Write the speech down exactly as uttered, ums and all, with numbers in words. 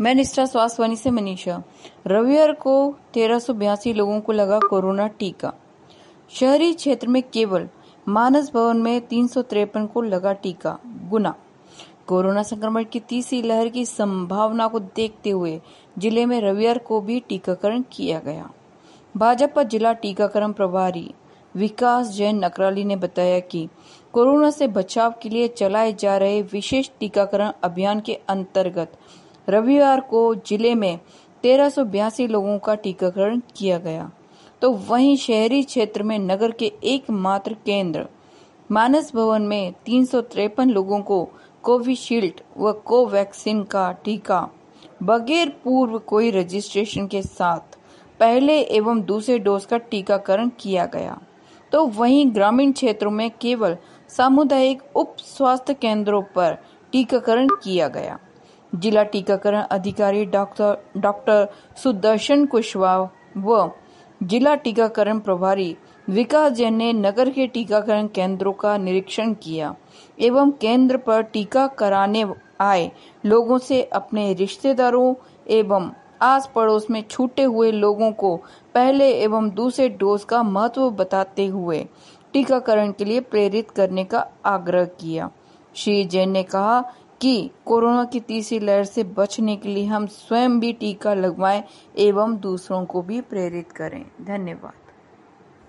मैं निष्ठा स्वास्थ्यवाणी से मनीषा। रविवार को तेरह सौ बयासी लोगों को लगा कोरोना टीका। शहरी क्षेत्र में केवल मानस भवन में तीन सौ तिरपन को लगा टीका। गुना कोरोना संक्रमण की तीसरी लहर की संभावना को देखते हुए जिले में रविवार को भी टीकाकरण किया गया। भाजपा जिला टीकाकरण प्रभारी विकास जैन नकराली ने बताया कि कोरोना से बचाव के लिए चलाए जा रहे विशेष टीकाकरण अभियान के अंतर्गत रविवार को जिले में तेरह सौ बयासी लोगों का टीकाकरण किया गया, तो वहीं शहरी क्षेत्र में नगर के एकमात्र केंद्र मानस भवन में तीन सौ तिरपन लोगों को कोविशील्ड व कोवैक्सीन का टीका बगैर पूर्व कोई रजिस्ट्रेशन के साथ पहले एवं दूसरे डोज का टीकाकरण किया गया। तो वहीं ग्रामीण क्षेत्रों में केवल सामुदायिक उप स्वास्थ्य केंद्रों पर टीकाकरण किया गया। जिला टीकाकरण अधिकारी डॉक्टर डॉक्टर सुदर्शन कुशवाहा व जिला टीकाकरण प्रभारी विकास जैन ने नगर के टीकाकरण केंद्रों का निरीक्षण किया एवं केंद्र पर टीका कराने आए लोगों से अपने रिश्तेदारों एवं आस पड़ोस में छूटे हुए लोगों को पहले एवं दूसरे डोज का महत्व बताते हुए टीकाकरण के लिए प्रेरित करने का आग्रह किया। श्री जैन ने कहा कि कोरोना की तीसरी लहर से बचने के लिए हम स्वयं भी टीका लगवाएं एवं दूसरों को भी प्रेरित करें। धन्यवाद।